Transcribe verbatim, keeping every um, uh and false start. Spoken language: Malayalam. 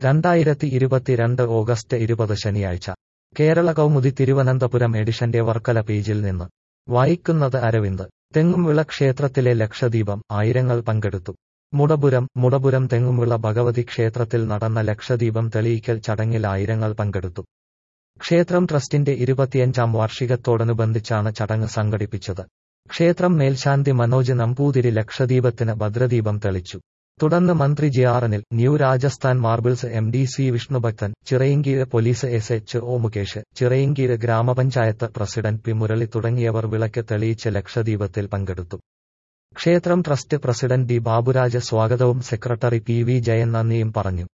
രണ്ടായിരത്തി ഇരുപത്തിരണ്ട് ഓഗസ്റ്റ് ഇരുപത് ശനിയാഴ്ച കേരള കൗമുദി തിരുവനന്തപുരം എഡിഷന്റെ വർക്കല പേജിൽ നിന്ന് വായിക്കുന്നത് അരവിന്ദ്. തെങ്ങുംവിള ക്ഷേത്രത്തിലെ ലക്ഷദീപം, ആയിരങ്ങൾ പങ്കെടുത്തു. മുടപുരം മുടപുരം തെങ്ങുംവിള ഭഗവതി ക്ഷേത്രത്തിൽ നടന്ന ലക്ഷദീപം തെളിയിക്കൽ ചടങ്ങിൽ ആയിരങ്ങൾ പങ്കെടുത്തു. ക്ഷേത്രം ട്രസ്റ്റിന്റെ ഇരുപത്തിയഞ്ചാം വാർഷികത്തോടനുബന്ധിച്ചാണ് ചടങ്ങ് സംഘടിപ്പിച്ചത്. ക്ഷേത്രം മേൽശാന്തി മനോജ് നമ്പൂതിരി ലക്ഷദീപത്തിന് ഭദ്രദീപം തെളിച്ചു. തുടർന്ന് മന്ത്രി G R Anil, new Rajasthan marbles M D C Vishnubhakthan, Chirayinkeezhu police S H O Mukesh, Chirayinkeezhu ഗ്രാമപഞ്ചായത്ത് പ്രസിഡന്റ് പി മുരളി തുടങ്ങിയവർ വിളക്ക് തെളിയിച്ച് ലക്ഷദീപത്തിൽ പങ്കെടുത്തു. ക്ഷേത്രം ട്രസ്റ്റ് പ്രസിഡന്റ് ഡി ബാബുരാജ് സ്വാഗതവും സെക്രട്ടറി പി വി ജയൻ നന്ദിയും പറഞ്ഞു.